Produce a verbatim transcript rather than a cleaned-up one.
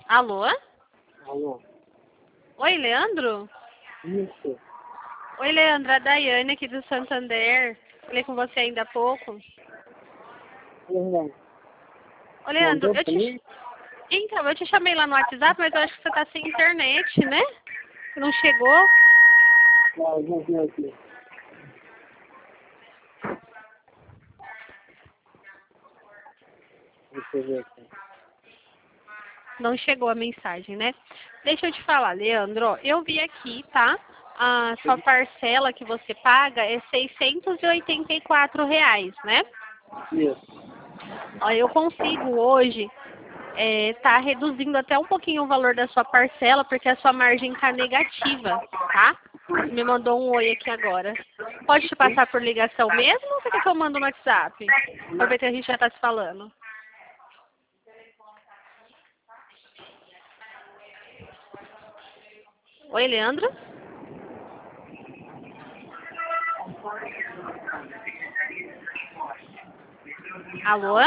Alô? Alô? Oi, Leandro? Isso. Oi, Leandro, a Daiane aqui do Santander. Falei com você ainda há pouco. Verdade. Ô, Leandro, Mandou eu pra te... mim? Então, eu te chamei lá no WhatsApp, mas eu acho que você tá sem internet, né? Não chegou? Não, não vi aqui. Deixa eu ver aqui. Não chegou a mensagem, né? Deixa eu te falar, Leandro, ó, eu vi aqui, tá? A sua parcela que você paga é seiscentos e oitenta e quatro reais, né? Isso. Ó, eu consigo hoje é, tá reduzindo até um pouquinho o valor da sua parcela, porque a sua margem tá negativa, tá? Você me mandou um oi aqui agora. Pode te passar por ligação mesmo ou você quer que eu mando no WhatsApp? Aproveita que a gente já tá se falando. Oi, Leandro? Alô?